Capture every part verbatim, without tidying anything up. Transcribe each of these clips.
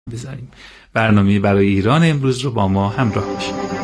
بذاریم. برنامه برای ایران امروز رو با ما همراه باشید.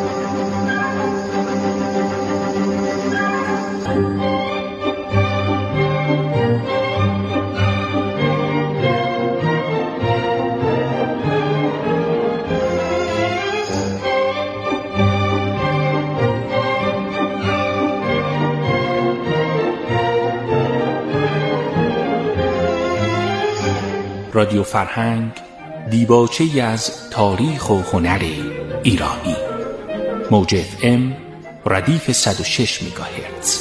رادیو فرهنگ، دیباچه‌ای از تاریخ و هنر ایرانی. موج اف ام ردیف صد و شش مگاهرتز.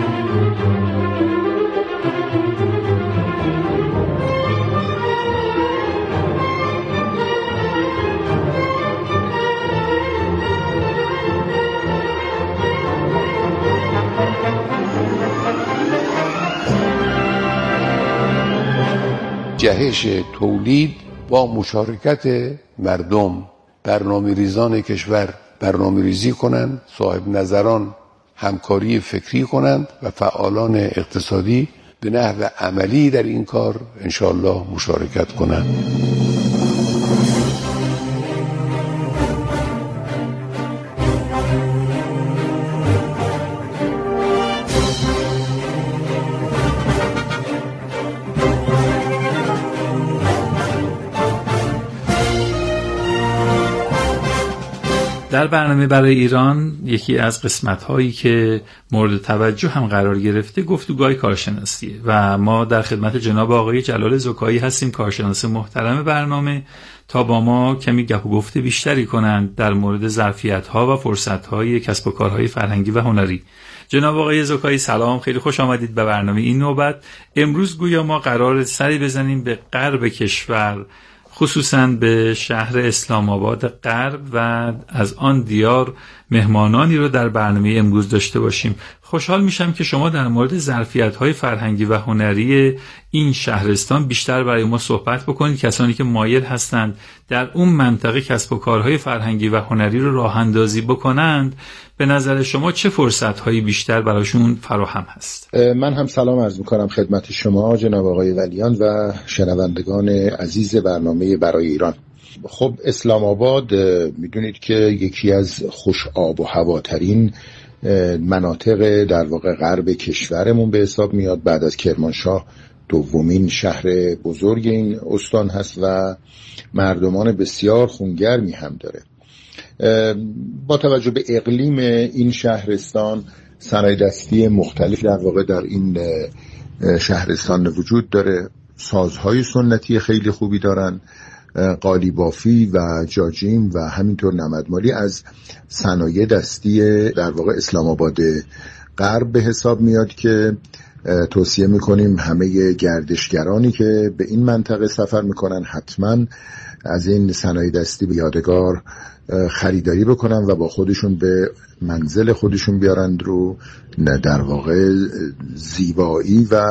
جهش تولید با مشارکت مردم، برنامه ریزان کشور برنامه ریزی کنند، صاحب نظران همکاری فکری کنند و فعالان اقتصادی به نحو عملی در این کار انشاءالله مشارکت کنند. در برنامه برای ایران یکی از قسمت‌هایی که مورد توجه هم قرار گرفته گفتگوهای کارشناسیه و ما در خدمت جناب آقای جلال زکایی هستیم، کارشناس محترم برنامه، تا با ما کمی گپ و گفت بیشتری کنند در مورد ظرفیت‌ها و فرصت‌های کسب و کارهای فرهنگی و هنری. جناب آقای زکایی سلام، خیلی خوش آمدید به برنامه این نوبت. امروز گویا ما قرار سری بزنیم به غرب کشور، خصوصاً به شهر اسلام آباد غرب و از آن دیار مهمانانی رو در برنامه امروز داشته باشیم. خوشحال میشم که شما در مورد ظرفیت‌های فرهنگی و هنری این شهرستان بیشتر برای ما صحبت بکنید. کسانی که مایل هستند در اون منطقه کسب و کارهای فرهنگی و هنری رو راه اندازی بکنند، به نظر شما چه فرصت‌هایی بیشتر براشون فراهم هست؟ من هم سلام عرض می‌کنم خدمت شما جناب آقای ولیان و شنوندگان عزیز برنامه برای ایران. خب اسلام آباد میدونید که یکی از خوش آب و هواترین مناطق در واقع غرب کشورمون به حساب میاد. بعد از کرمانشاه دومین شهر بزرگ این استان هست و مردمان بسیار خونگرمی هم داره. با توجه به اقلیم این شهرستان صنایع دستی مختلف در واقع در این شهرستان وجود داره. سازهای سنتی خیلی خوبی دارن، قالیبافی و جاجیم و همینطور نمدمالی از صنایع دستی در واقع اسلام آباد غرب به حساب میاد که توصیه میکنیم همه گردشگرانی که به این منطقه سفر میکنن حتما از این صنایع دستی به یادگار خریداری بکنن و با خودشون به منزل خودشون بیارند رو در واقع زیبایی و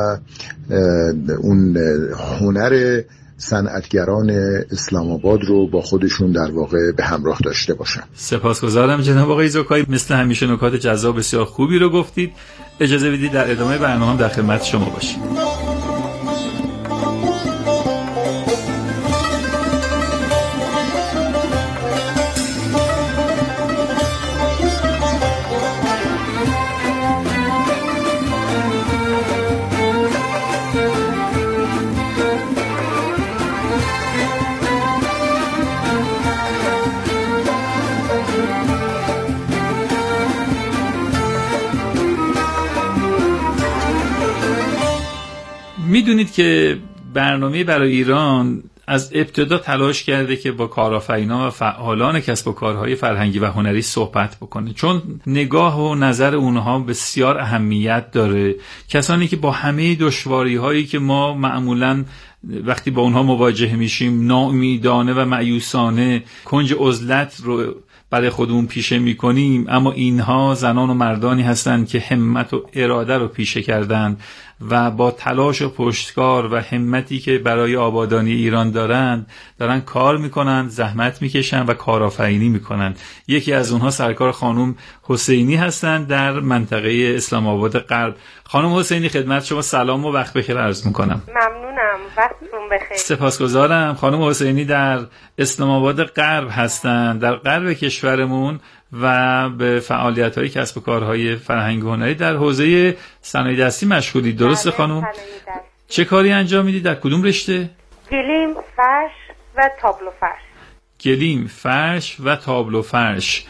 اون هنر صنعتگران اسلام آباد رو با خودشون در واقع به همراه داشته باشن. سپاسگزارم جناب آقای زکایی، مثل همیشه نکات جذاب بسیار خوبی رو گفتید. اجازه بدید در ادامه برنامه در خدمت شما باشیم. میدونید که برنامه برای ایران از ابتدا تلاش کرده که با کارآفرینان و فعالان کسب و کارهای فرهنگی و هنری صحبت بکنه، چون نگاه و نظر اونها بسیار اهمیت داره. کسانی که با همه دشواری‌هایی که ما معمولاً وقتی با اونها مواجه میشیم ناامیدانه و مایوسانه کنج عزلت رو برای خودمون پیشه میکنیم، اما اینها زنان و مردانی هستند که همت و اراده رو پیشه کردن و با تلاش و پشتکار و همتی که برای آبادانی ایران دارند دارن کار میکنن، زحمت میکشن و کارآفرینی میکنن. یکی از اونها سرکار خانم حسینی هستند در منطقه اسلام آباد غرب. خانم حسینی خدمت شما سلام و وقت بخیر عرض میکنم. ممنونم، وقتتون بخیر. سپاسگزارم. خانم حسینی در اسلام آباد غرب هستند، در غرب کشورمون، و به فعالیت‌های کسب و کارهای فرهنگی و هنری در حوزه صنایع دستی مشغولید. درسته خانم؟ چه کاری انجام میدید؟ در کدوم رشته؟ گلیم، فرش و تابلو فرش. گلیم، فرش و تابلو فرش.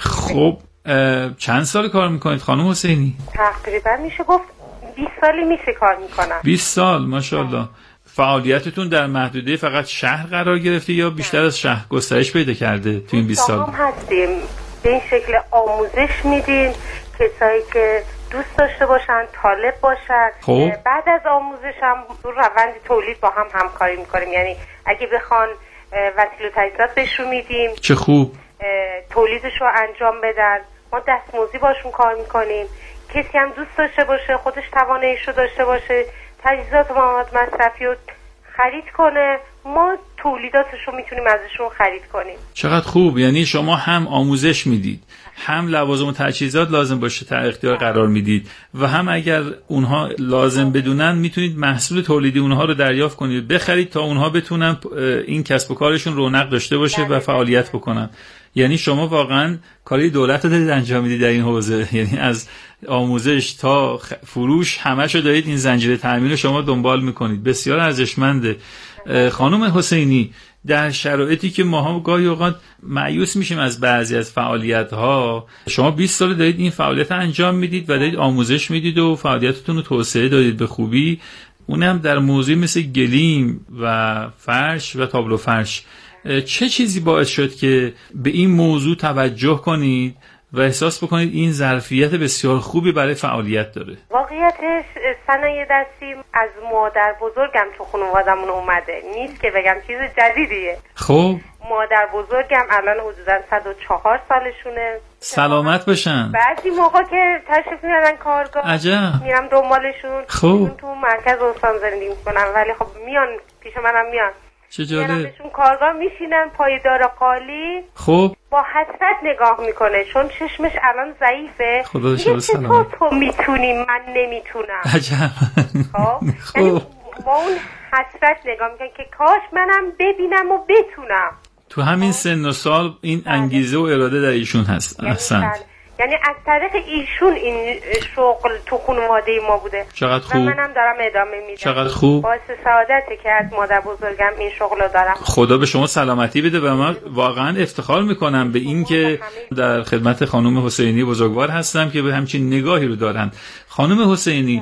خب چند سال کار میکنید خانم حسینی؟ تقریبا میشه گفت بیست سالی میشه کار میکنم. بیست سال، ماشاءالله. فعالیتتون در محدوده فقط شهر قرار گرفته یا بیشتر از شهر گسترش پیدا کرده تو این بیست سال؟ هم هستیم، به این شکل آموزش میدیم کسایی که دوست داشته باشن، طالب باشن. خب. بعد از آموزش هم تو روند تولید با هم همکاری میکنیم، یعنی اگه بخوان وسیله و تجهیزات بهشون میدیم. چه خوب. تولیدش رو انجام بدن، ما دستمزدی باشون کار میکنیم. کسی هم دوست داشته باشه، خودش تواناییش رو داشته باشه، تجهیزات و مواد مصرفی رو خرید کنه، ما تولیداتش رو میتونیم ازشون خرید کنیم. چقدر خوب. یعنی شما هم آموزش میدید، هم لوازم و تجهیزات لازم باشه در اختیار قرار میدید، و هم اگر اونها لازم بدونن میتونید محصول تولیدی اونها رو دریافت کنید، بخرید تا اونها بتونن این کسب و کارشون رونق داشته باشه و فعالیت بکنن. یعنی شما واقعا کاری دولت رو دارید انجام میدید در این حوزه، یعنی از آموزش تا فروش همه‌شو دارید این زنجیره تامین رو شما دنبال میکنید. بسیار ارزشمنده. خانم حسینی، در شرایطی که ماها گاهی اوقات مایوس میشیم از بعضی از فعالیت‌ها، شما بیست سال دارید این فعالیت انجام میدید و دارید آموزش میدید و فعالیتتون رو توسعه دادید به خوبی، اونم در موضوعی مثل گلیم و فرش و تابلو فرش. چه چیزی باعث شد که به این موضوع توجه کنید و احساس بکنید این ظرفیت بسیار خوبی برای فعالیت داره؟ واقعیتش صنایع دستی از مادر بزرگم تو خانوادمون اومده، نیست که بگم چیز جدیدیه. خب مادر بزرگم الان حدودا صد و چهار سالشونه. سلامت باشن. بعضی موقع که تشریف میارن کارگاه، عجب، میرم دنبالشون. خب تو مرکز استان زندگی میکنم، ولی خب میان پیش منم میان. چه جالب. میرمشون کارگاه، میشینن پایدار قالی. خب با حسرت نگاه میکنه چون چشمش الان ضعیفه. خدا شما سلامت. تو میتونی، من نمیتونم. عجب. خب خب یعنی با اون حسرت نگاه میکنه که کاش منم ببینم و بتونم. تو همین سن و سال این انگیزه و اراده در ایشون هست. احسنت. یعنی از طریق ایشون این شغل تو خانواده ما بوده. چقدر خوب. و منم دارم ادامه میدم. چقدر خوب. باعث سعادته که از مادر بزرگم این شغل رو دارم. خدا به شما سلامتی بده و من واقعا افتخار میکنم به این که در خدمت خانم حسینی بزرگوار هستم که به همچین نگاهی رو دارن. خانم حسینی،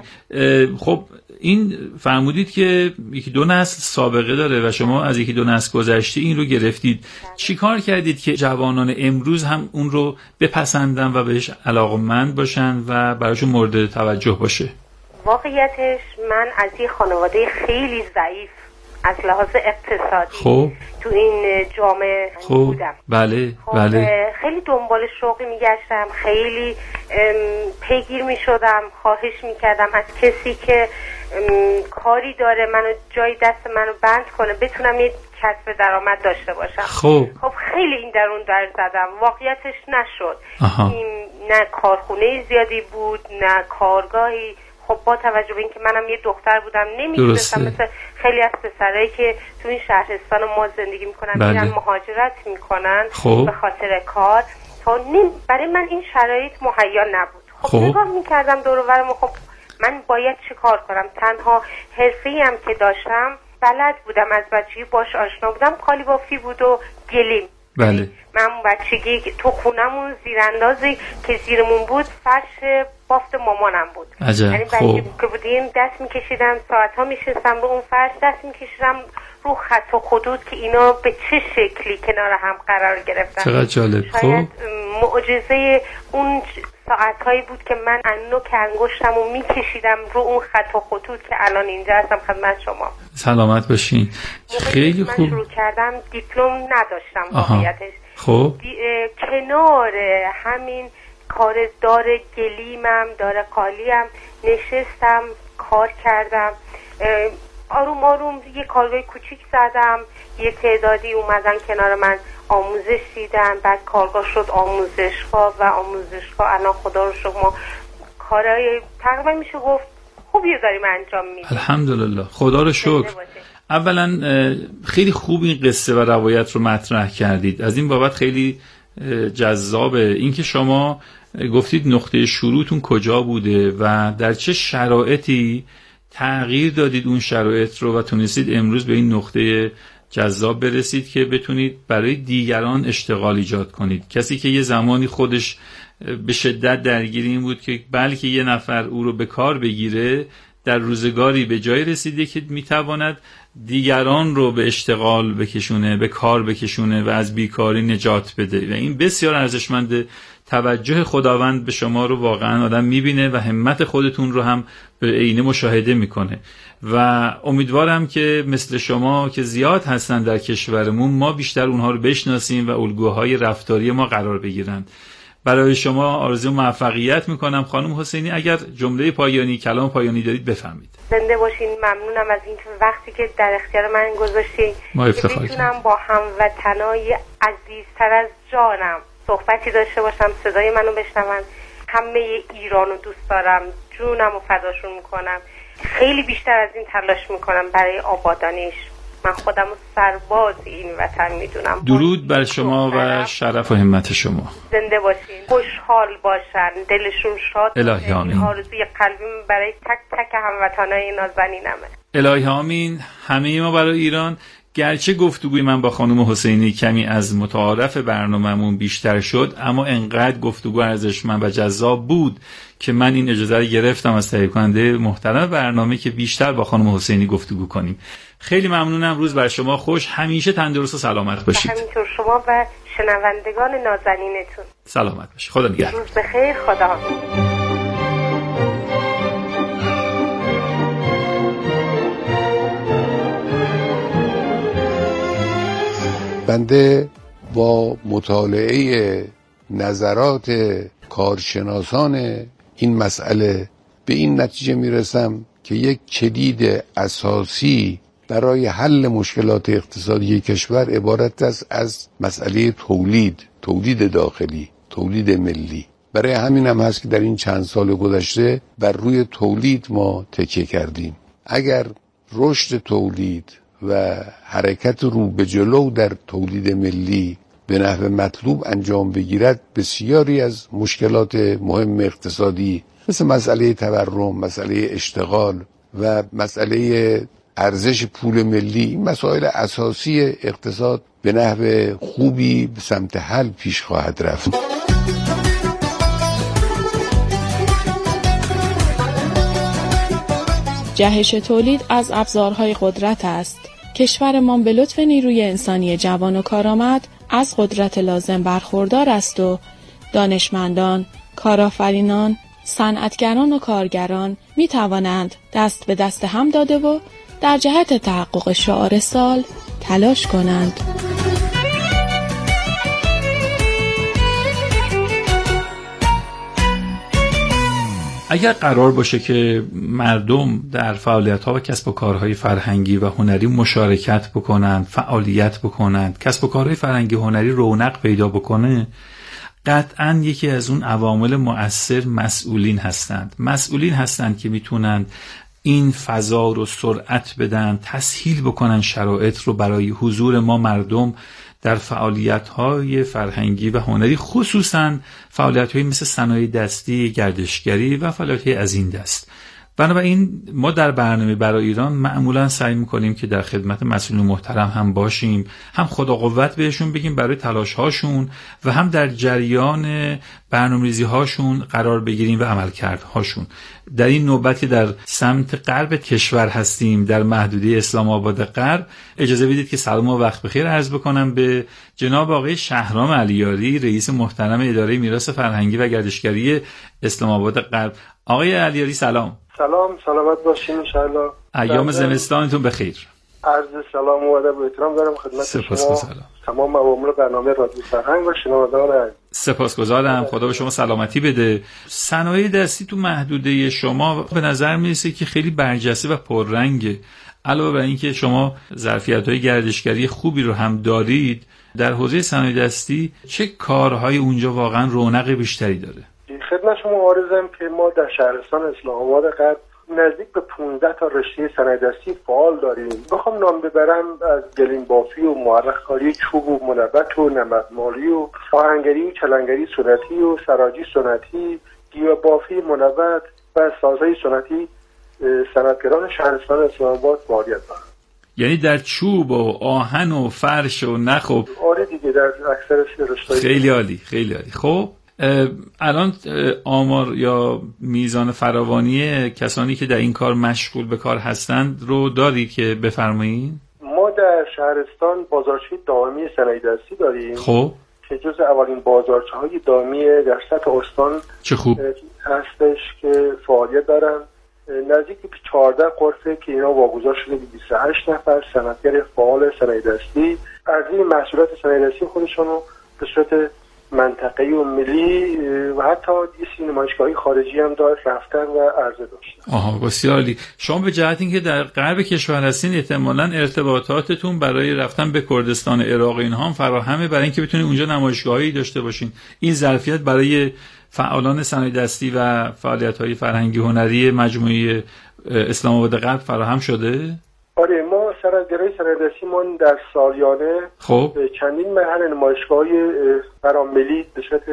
خب این فرمودید که یکی دو نسل سابقه داره و شما از یکی دو نسل گذشته این رو گرفتید. چی کار کردید که جوانان امروز هم اون رو بپسندن و بهش علاقه‌مند باشن و براشون مورد توجه باشه؟ واقعیتش من از یه خانواده خیلی ضعیف از لحاظ اقتصادی خب. تو این جامعه خب. بودم. بله خب بله. خیلی دنبال شغلی میگشتم، خیلی پیگیر میشدم، خواهش میکردم از کسی که کاری داره منو جای دست منو بند کنه، بتونم یه کسب درآمد داشته باشم. خب خب خیلی این درون در زدم، واقعیتش نشد. این نه کارخونه زیادی بود نه کارگاهی. خب با توجه به اینکه منم یه دختر بودم نمیتونستم مثل خیلی از پسرایی که تو این شهرستان ما زندگی میکنن بله. میرن مهاجرت میکنن خب. به خاطر کار، تا برای من این شرایط مهیا نبود. خب, خب. نگاه میکردم دور و برم، خب من باید چه کار کنم؟ تنها حرفه‌ای هم که داشتم بلد بودم، از بچگی باش آشنا بودم، قالی بافی بود و گلیم. بله. من بچگی تو خونمون زیراندازی که زیرمون بود فرش بافت مامانم بود. عجب. یعنی بچگی که بودیم دست میکشیدم، ساعتها میشستم رو اون فرش دست میکشیدم رو خط و خطوط که اینا به چه شکلی کنار هم قرار گرفتن. چقدر جالب. شاید معجزه اون ساعتهایی بود که من نوک انگشتم و میکشیدم رو اون خط و خطوط که الان اینجا هستم خدمت شما. سلامت باشین. خیلی خوب. من شروع کردم دیپلم نداشتم واقعیتش. خب کنار همین کار دار گلیمم دار قالیم نشستم کار کردم. آروم آروم یه کارگاه کوچیک زدم، یه تعدادی اومدن کنار من آموزش دیدن، بعد کارگاه شد آموزشگاه و آموزشگاه الان خدا رو شکر ما کارهای تقریبا میشه گفت خوبی داریم انجام میدیم. الحمدلله، خدا رو شکر. اولا خیلی خوب این قصه و روایت رو مطرح کردید، از این بابت خیلی جذابه. اینکه شما گفتید نقطه شروعتون کجا بوده و در چه شرایطی تغییر دادید اون شرایط رو و تونستید امروز به این نقطه جذاب برسید که بتونید برای دیگران اشتغال ایجاد کنید. کسی که یه زمانی خودش به شدت درگیر این بود که بلکه یه نفر او رو به کار بگیره، در روزگاری به جای رسیده که میتواند دیگران رو به اشتغال بکشونه، به کار بکشونه و از بیکاری نجات بده و این بسیار ارزشمنده. توجه خداوند به شما رو واقعا آدم میبینه و همت خودتون رو هم به عینه مشاهده میکنه و امیدوارم که مثل شما که زیاد هستن در کشورمون ما بیشتر اونها رو بشناسیم و الگوهای رفتاری ما قرار بگیرن. برای شما آرزو موفقیت میکنم. خانم حسینی اگر جمله پایانی، کلام پایانی دارید بفرمایید. زنده باشین. ممنونم از اینکه وقتی که در اختیار من گذاشتین که بتونم با هموطنای عزیزتر از جانم صحبتی داشته باشم، صدای منو بشنون. همه ایرانو دوست دارم، جونم رو فداشون میکنم. خیلی بیشتر از این تلاش میکنم برای آبادانیش. من خودم رو سرباز این وطن میدونم. درود بر شما و شرف و همت شما. زنده باشین، خوشحال باشن، دلشون شاد. الهی آمین. آرزوی قلبیم برای تک تک هموطنای نازنینمه. الهی آمین. همه ما برای ایران. گرچه گفتگوی من با خانم حسینی کمی از متعارف برنامه‌مون بیشتر شد، اما انقدر گفتگو ارزشمند و جذاب بود که من این اجازه رو گرفتم از تهیه کننده محترم برنامه که بیشتر با خانم حسینی گفتگو کنیم. خیلی ممنونم. روز بر شما خوش. همیشه تندرست و سلامت باشید. همینطور شما و شنوندگان نازنینتون. سلامت باشید. خدا نگهدار. روز بخیر. خدا حافظ. بنده با مطالعه نظرات کارشناسان این مسئله به این نتیجه میرسم که یک کلید اساسی برای حل مشکلات اقتصادی کشور عبارت است از مسئله تولید، تولید داخلی، تولید ملی. برای همین هم هست که در این چند سال گذشته بر روی تولید ما تکیه کردیم. اگر رشد تولید و حرکت رو به جلو در تولید ملی به نحو مطلوب انجام بگیرد، بسیاری از مشکلات مهم اقتصادی مثل مسئله تورم، مسئله اشتغال و مسئله ارزش پول ملی، این مسائل اساسی اقتصاد به نحو خوبی به سمت حل پیش خواهد رفت. جهش تولید از ابزارهای قدرت است. کشورمان به لطف نیروی انسانی جوان و کارآمد از قدرت لازم برخوردار است و دانشمندان، کارآفرینان، صنعتگران و کارگران می توانند دست به دست هم داده و در جهت تحقق شعار سال تلاش کنند. اگر قرار باشه که مردم در فعالیت‌ها و کسب و کارهای فرهنگی و هنری مشارکت بکنند، فعالیت بکنند، کسب و کارهای فرهنگی و هنری رونق پیدا بکنه، قطعاً یکی از اون عوامل مؤثر مسئولین هستند. مسئولین هستند که میتونند این فضا رو سرعت بدن، تسهیل بکنن شرایط رو برای حضور ما مردم در فعالیت‌های فرهنگی و هنری، خصوصاً فعالیت‌های مثل صنایع دستی، گردشگری و فعالیت‌های از این دست. بنابراین ما در برنامه برای ایران معمولاً سعی می‌کنیم که در خدمت مسئولین محترم هم باشیم، هم خدا قوت بهشون بگیم برای تلاش‌هاشون و هم در جریان برنامه‌ریزی‌هاشون قرار بگیریم و عملکردهاشون. در این نوبت که در سمت غرب کشور هستیم، در محدوده اسلام آباد غرب، اجازه بدید که سلام و وقت بخیر عرض بکنم به جناب آقای شهرام علیاری، رئیس محترم اداره میراث فرهنگی و گردشگری اسلام آباد غرب. آقای علیاری سلام. سلام، سلامت باشین ان شاء الله. ایام زمستانتون بخیر. عرض سلام و ادب و احترام دارم خدمت شما، تمام عوامل برنامه رادیو فرهنگ و شنوندگان. سپاسگزارم، خدا به شما سلامتی بده. صنایع دستی تو محدوده شما به نظر میرسه که خیلی برجسته و پررنگه. علاوه بر اینکه شما ظرفیت‌های گردشگری خوبی رو هم دارید، در حوزه صنایع دستی چه کارهای اونجا واقعا رونق بیشتری داره؟ خدمت شما عرضم که ما در شهرستان اصلاح آباد غرب نزدیک به پانزده تا رشته صنایع دستی فعال داریم. بخوام نام ببرم از گلیم بافی و معرق کاری چوب و منبت و نمدمالی و آهنگری و چلنگری سنتی و سراجی سنتی، گیاه بافی منبت و سازهای سنتی صنعتگران شهرستان اصلاح آباد فعالیت دارند. یعنی در چوب و آهن و فرش و نخ و آره دیگه در اکثر رشته‌های. خیلی عالی، خیلی عالی. خب الان آمار یا میزان فراوانی کسانی که در این کار مشغول به کار هستند رو داری که بفرمایید؟ ما در شهرستان بازارچه دائمی صنایع دستی داریم. خب که جز اولین بازارچه‌های دائمی در سطح استان چه خوب هستش که فعالیت دارن. نزدیک به چهارده غرفه که اینا واگذار شده به بیست و هشت نفر صنعتگر فعال صنایع دستی عرضه محصولات صنایع دستی خودشون رو به صورت منطقه‌ای و ملی و حتی یه سری نمایشگاهی خارجی هم داره رفتن و عرضه داشتن. آها بسیار عالی. شما به جهت اینکه در غرب کشور هستین احتمالاً ارتباطاتتون برای رفتن به کردستان عراق اینها هم فراهمه برای اینکه بتونید اونجا نمایشگاهی داشته باشین. این ظرفیت برای فعالان صنایع دستی و فعالیت‌های فرهنگی هنری مجموعه اسلام آباد غرب فراهم شده؟ آره ما صنعتگرای صنایع دستی ما در سالیانه خب چندین مرحله نمایشگاه‌های فراملی به صورت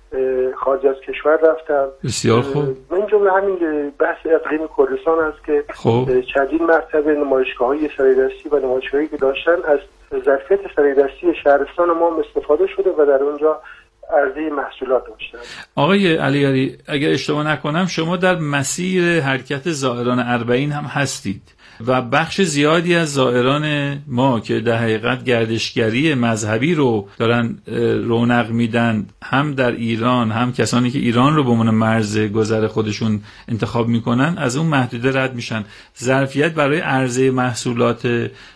خارج از کشور رفتم. بسیار خوب. من جمله همین بحث اقلیم کردستان است که خب چندین مرتبه نمایشگاه‌های صنایع دستی و نمایشگاهایی که داشتن از ظرفیت صنایع دستی شهرستان ما استفاده شده و در اونجا عرضه محصولات داشتن. آقای علیاری اگر اشتباه نکنم شما در مسیر حرکت زائران اربعین هم هستید و بخش زیادی از زائران ما که در حقیقت گردشگری مذهبی رو دارن رونق میدن هم در ایران هم کسانی که ایران رو به عنوان مرز گذر خودشون انتخاب میکنن از اون محدوده رد میشن. ظرفیت برای عرضه محصولات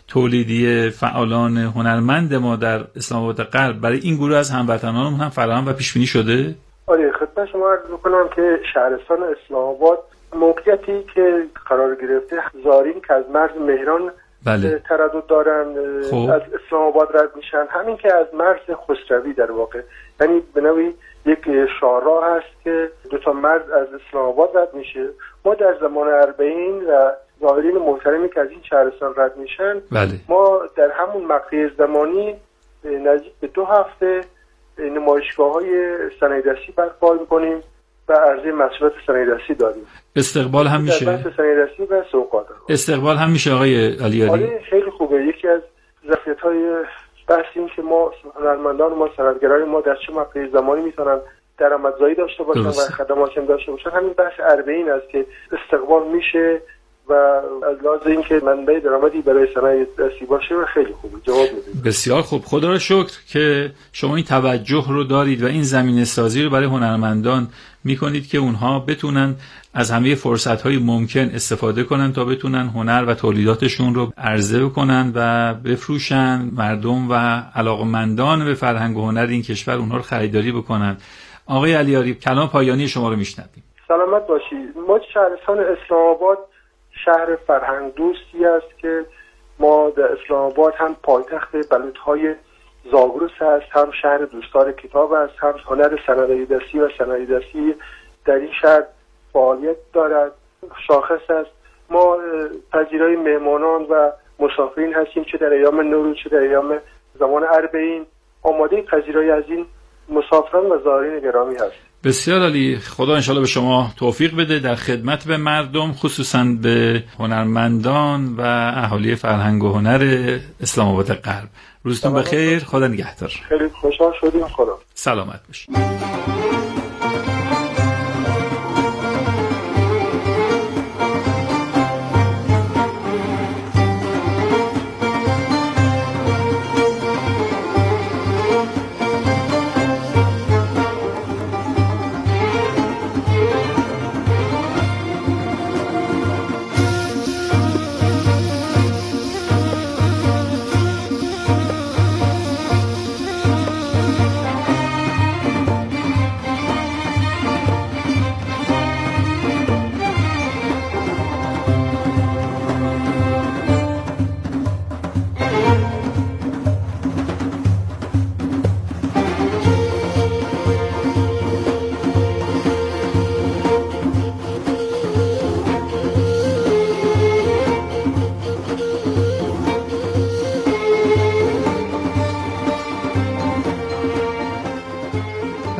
تولیدی فعالان هنرمند ما در اسلام آباد غرب برای این گروه از هموطنانمون هم فراهم و پیش بینی شده؟ آره خدمت شما عرض میکنم که شهرستان اسلام آباد موقعیتی که قرار گرفته زائرین که از مرز مهران بله. تردد دارن خب. از اسلام آباد رد میشن، همین که از مرز خسروی در واقع یعنی به نوعی یک شاهراه هست که دو تا مرز از اسلام آباد رد میشه. ما در زمان اربعین و زائرین محترمی که از این شهرستان رد میشن بله. ما در همون مقطع زمانی نزدیک به دو هفته نمایشگاه‌های صنایع دستی برپا می‌کنیم و عرضه محصولات صنایع دستی داریم. استقبال هم میشه؟ در بحث صنایع دستی و سوقات. استقبال هم میشه آقای علیاری؟ آره خیلی خوبه. یکی از ظرفیت‌های بحث این که ما هنرمندان ما صنعتگرای ما در چه مقطع زمانی میتونن درآمدزایی داشته باشن و خدمات هم داشته باشن. همین بحث اربعین است که استقبال میشه و از لحاظ اینکه منبع درآمدی برای صنایع دستی باشه و خیلی خوبه. جواب میدید. بسیار خوب. خدا را شکر که شما این توجه رو دارید و این زمینه سازی رو برای هنرمندان میکنید که اونها بتونن از همه فرصت‌های ممکن استفاده کنن تا بتونن هنر و تولیداتشون رو عرضه کنن و بفروشن، مردم و علاقمندان به فرهنگ و هنر این کشور اونها رو خریداری بکنن. آقای علیاری کلام پایانی شما رو میشنویم. سلامت باشید. ما شهرستان اسلام آباد شهر فرهنگ دوستی است که ما در اسلام آباد هم پایتخت بلوط‌های زاگرس است، هم شهر دوستدار کتاب است، هم هنر صنایع دستی و صنایع دستی در این شهر فعالیت دارد، شاخص است. ما پذیرای مهمانان و مسافرین هستیم چه در ایام نوروز چه در ایام زمان اربعین، آماده پذیرایی از این مسافران و زائرین گرامی هستیم. بسیار عالی. خدا انشالله به شما توفیق بده در خدمت به مردم، خصوصا به هنرمندان و اهالی فرهنگ و هنر اسلام آباد غرب. روزتون بخیر. خدا نگهدار. خیلی خوشحال شدیم. خدا سلامت باشید.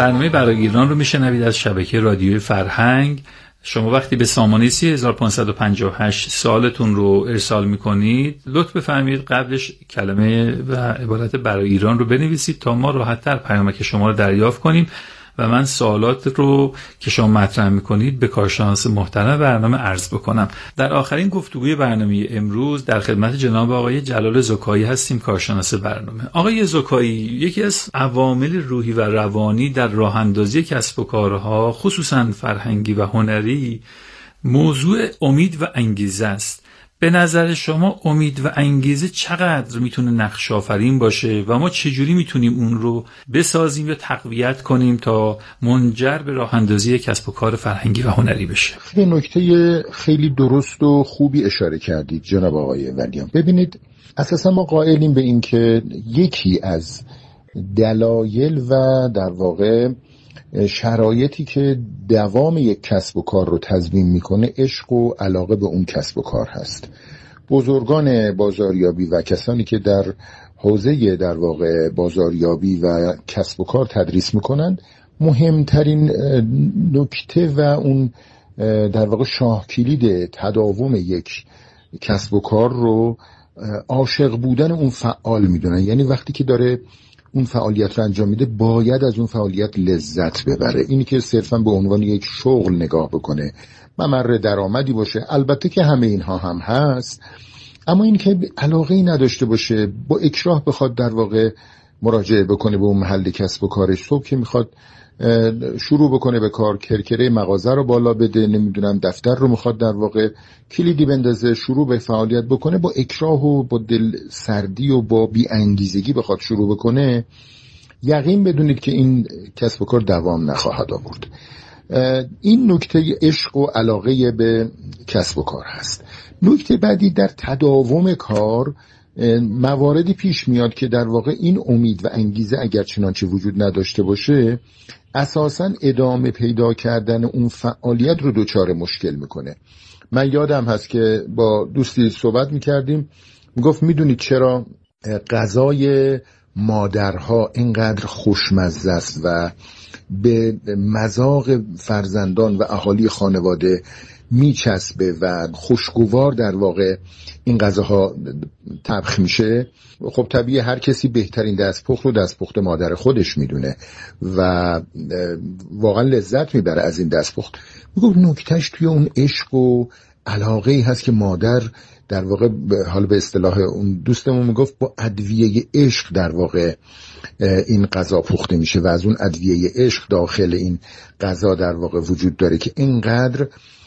برنامه برای ایران رو میشنوید از شبکه رادیوی فرهنگ. شما وقتی به سامانه سی هزار و پانصد و پنجاه و هشت سوالتون رو ارسال میکنید، لطف بفرمایید قبلش کلمه و عبارت برای ایران رو بنویسید تا ما راحت‌تر پیامک شما رو دریافت کنیم و من سوالات رو که شما مطرح میکنید به کارشناس محترم برنامه عرض بکنم. در آخرین گفتگوی برنامه امروز در خدمت جناب آقای جلال زکایی هستیم، کارشناس برنامه. آقای زکایی، یکی از عوامل روحی و روانی در راه اندازی کسب و کارها خصوصا فرهنگی و هنری موضوع امید و انگیزه است. به نظر شما امید و انگیزه چقدر میتونه نقش آفرین باشه و ما چجوری میتونیم اون رو بسازیم یا تقویت کنیم تا منجر به راه اندازی کسب و کار فرهنگی و هنری بشه؟ خیلی نکته خیلی درست و خوبی اشاره کردید جناب آقای ولیان. ببینید، اساسا ما قائلیم به این که یکی از دلایل و در واقع شرایطی که دوام یک کسب و کار رو تضمین میکنه عشق و علاقه به اون کسب و کار هست. بزرگان بازاریابی و کسانی که در حوزه در واقع بازاریابی و کسب و کار تدریس میکنن، مهمترین نکته و اون در واقع شاه کلید تداوم یک کسب و کار رو عاشق بودن اون فعال میدونن. یعنی وقتی که داره اون فعالیت رو انجام میده باید از اون فعالیت لذت ببره. اینی که صرفا به عنوان یک شغل نگاه بکنه، ممر درآمدی باشه، البته که همه اینها هم هست، اما این که علاقه‌ای نداشته باشه، با اکراه بخواد در واقع مراجعه بکنه به اون محل کسب و کارش، صبح که میخواد شروع بکنه به کار، کرکره مغازه رو بالا بده، نمیدونم دفتر رو میخواد در واقع کلیدی بندازه، شروع به فعالیت بکنه، با اکراه و با دل سردی و با بی انگیزگی بخواد شروع بکنه، یقین بدونید که این کسب و کار دوام نخواهد آورد. این نکته عشق و علاقه به کسب و کار هست. نکته بعدی، در تداوم کار مواردی پیش میاد که در واقع این امید و انگیزه اگر چنانچه وجود نداشته باشه، اساساً ادامه پیدا کردن اون فعالیت رو دچار مشکل میکنه. من یادم هست که با دوستی صحبت میکردیم، میگفت میدونید چرا غذای مادرها اینقدر خوشمزه است و به مذاق فرزندان و اهالی خانواده میچسبه و خوشگوار در واقع این غذاها طبخ میشه؟ خب طبیعی هر کسی بهترین دستپخت رو دستپخت مادر خودش میدونه و واقعا لذت میبره از این دستپخت. میگم نکتهش توی اون عشق و علاقه‌ای هست که مادر در واقع حالا به اصطلاح اون دوستمون میگفت با ادویه عشق در واقع این غذا پخته میشه و از اون ادویه عشق داخل این غذا در واقع وجود داره که اینقدر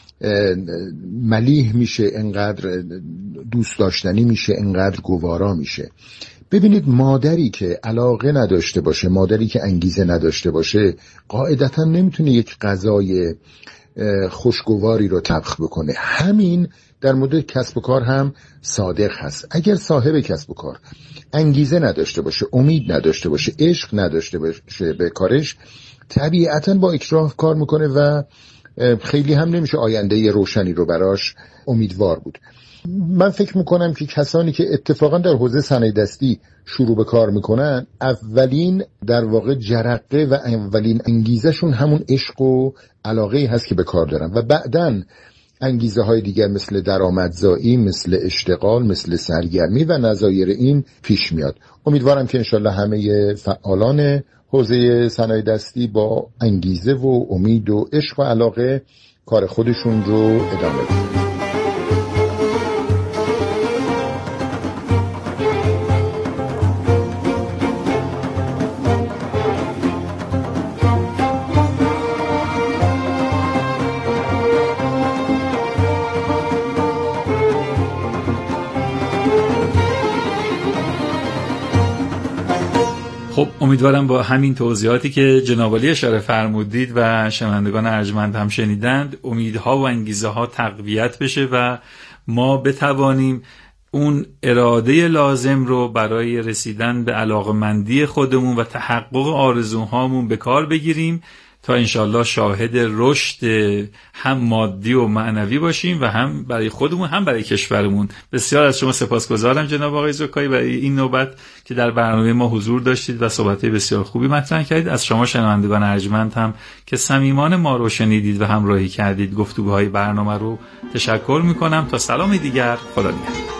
ملیح میشه، اینقدر دوست داشتنی میشه، اینقدر گوارا میشه. ببینید، مادری که علاقه نداشته باشه، مادری که انگیزه نداشته باشه، قاعدتا نمیتونه یک غذای خوشگواری رو طبخ بکنه. همین در مورد کسب و کار هم صادق هست. اگر صاحب کسب و کار انگیزه نداشته باشه، امید نداشته باشه، عشق نداشته باشه به کارش، طبیعتا با اکراه کار میکنه و خیلی هم نمیشه آینده روشنی رو براش امیدوار بود. من فکر میکنم که کسانی که اتفاقا در حوزه صنایع دستی شروع به کار میکنن، اولین در واقع جرقه و اولین انگیزشون همون عشق و علاقه هست که به کار دارن و بعداً انگیزه های دیگر مثل درآمدزایی، مثل اشتغال، مثل سرگرمی و نظایر این پیش میاد. امیدوارم که انشالله همه فعالان حوزه صنایع دستی با انگیزه و امید و عشق و علاقه کار خودشون رو ادامه بدن. خب امیدوارم با همین توضیحاتی که جناب عالی اشاره فرمودید و شنوندگان ارجمند هم شنیدند، امیدها و انگیزه ها تقویت بشه و ما بتوانیم اون اراده لازم رو برای رسیدن به علاقمندی خودمون و تحقق آرزوهامون به کار بگیریم تا انشالله شاهد رشد هم مادی و معنوی باشیم و هم برای خودمون هم برای کشورمون. بسیار از شما سپاسگزارم جناب آقای زکایی برای این نوبت که در برنامه ما حضور داشتید و صحبت‌های بسیار خوبی مطرح کردید. از شما شنوندگان ارجمند هم که صمیمانه ما رو شنیدید و همراهی کردید گفتگوهای برنامه رو تشکر می‌کنم. تا سلام دیگر، خدا نگهدار.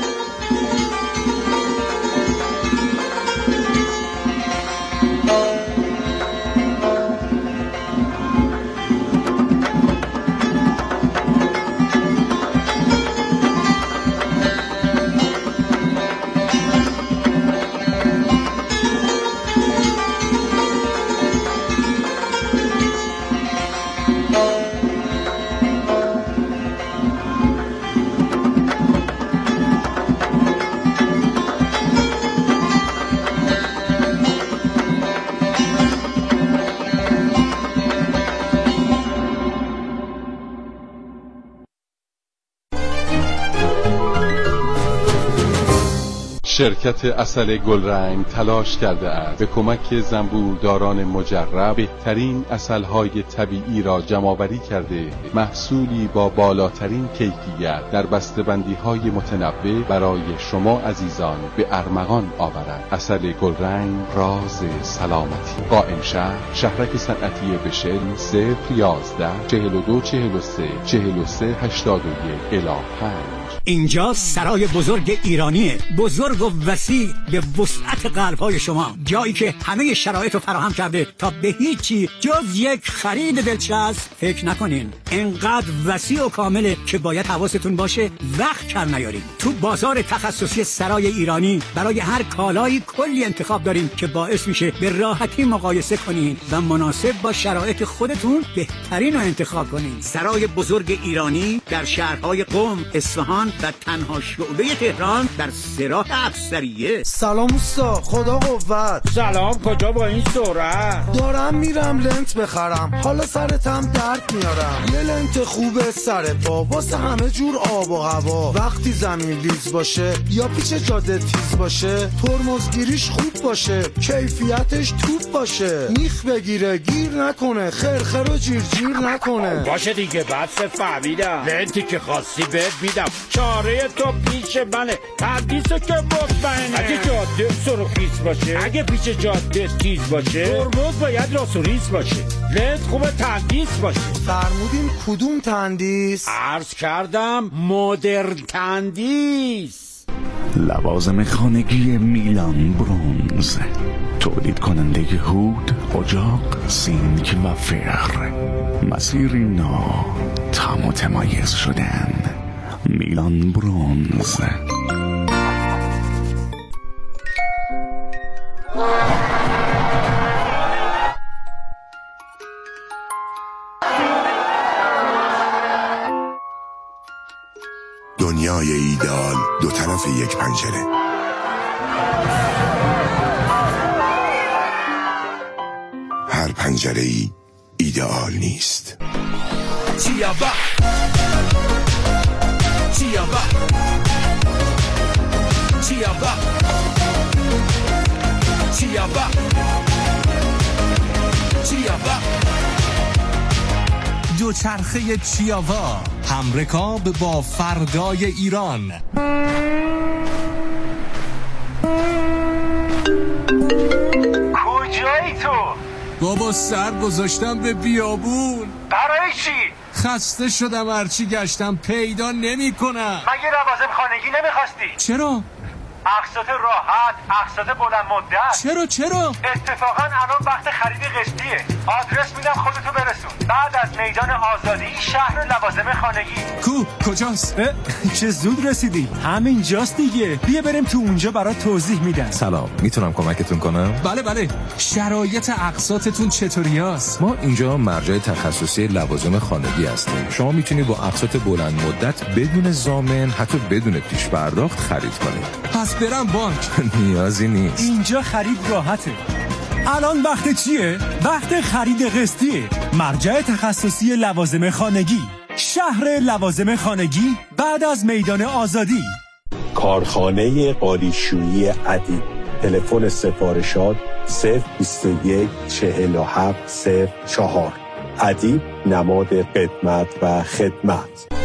شرکت عسل گلرنگ تلاش کرده است به کمک زنبورداران مجرب بهترین عسل‌های طبیعی را جمع‌آوری کرده، محصولی با بالاترین کیفیت در بسته‌بندی‌های متنوع برای شما عزیزان به ارمغان آورد. عسل گلرنگ راز سلامتی. قائم شهر، شهرک صنعتی بشل، صفر یازده چهل و دو چهل و سه چهل و سه هشتاد و یک الی پنج. اینجا سرای بزرگ ایرانیه، بزرگ و وسیع به وسعت قلب‌های شما، جایی که همه شرایط رو فراهم کرده تا به هیچی جز یک خرید دلچسب فکر نکنین. اینقدر وسیع و کامله که باید حواستون باشه وقت کم نیارین. تو بازار تخصصی سرای ایرانی برای هر کالایی کلی انتخاب داریم که باعث میشه به راحتی مقایسه کنین و مناسب با شرایط خودتون بهترین رو انتخاب کنین. سرای بزرگ ایرانی در شهرهای قم، اصفهان و تنها شعبه تهران در سراح افسریه. سلام اوستا، خدا قوت. سلام، کجا با این سرعت؟ دارم میرم لنت بخرم، حالا سرتم درد میارم. یه لنت خوبه سر پا واسه همه جور آب و هوا. وقتی زمین لیز باشه یا پیچ جاده تیز باشه، ترمزگیریش خوب باشه، کیفیتش توپ باشه، میخ بگیره گیر نکنه، خرخر و جیر جیر نکنه. باشه دیگه، بس فهمیدم. لنتی که خاصی بهت میدم، چاره تو پیش منه، تندیسو که مطمئنه. اگه جاده سرخیز باشه، اگه پیچ جاده تیز باشه، ترمز باید راسوریز باشه، لنت خوبه تندیس باشه. فرمودین کدوم تندیس؟ عرض کردم مدرن تندیس. لوازم خانگی میلان برونز، تولید کننده هود، اجاق، سینک و فر. مسیری نو، تا متمایز شدن. میلان برونز. دنیای ایدئال دو طرف یک پنجره. هر پنجره ای ایدئال نیست. چیابا چیابا چیابا چیابا چیابا دوچرخه چیاوا، همرکاب با فردای ایران. کجایی تو؟ بابا سر گذاشتم به بیابون. برای چی؟ خسته شدم، هرچی گشتم پیدا نمی کنم. مگه لوازم خانگی نمیخواستی؟ چرا؟ اقساط راحت، اقساط بلند مدت. چرا چرا؟ اتفاقا الان وقت خرید قسطیه. آدرس میدم خودتو برسون. بعد از میدان آزادی، شهر لوازم خانگی. کو کجاست؟ چه زود رسیدی؟ همین جاست دیگه. بیا بریم تو اونجا برات توضیح میدم. سلام، میتونم کمکتون کنم؟ بله بله. شرایط اقساطتون چطوریاست؟ ما اینجا مرجع تخصصی لوازم خانگی هستیم. شما میتونید با اقساط بلند مدت بدون ضامن، حتی بدون پیش پرداخت خرید کنید. پس برم بانک؟ نیازی نیست. اینجا خرید راحته. الان وقت چیه؟ وقت خرید قسطیه. مرجع تخصصی لوازم خانگی، شهر لوازم خانگی بعد از میدان آزادی. کارخانه قالیشویی عدید. تلفن سفارشات صفر بیست و یک چهل و هفت صفر چهار. ادیب نماد قدمت و خدمت.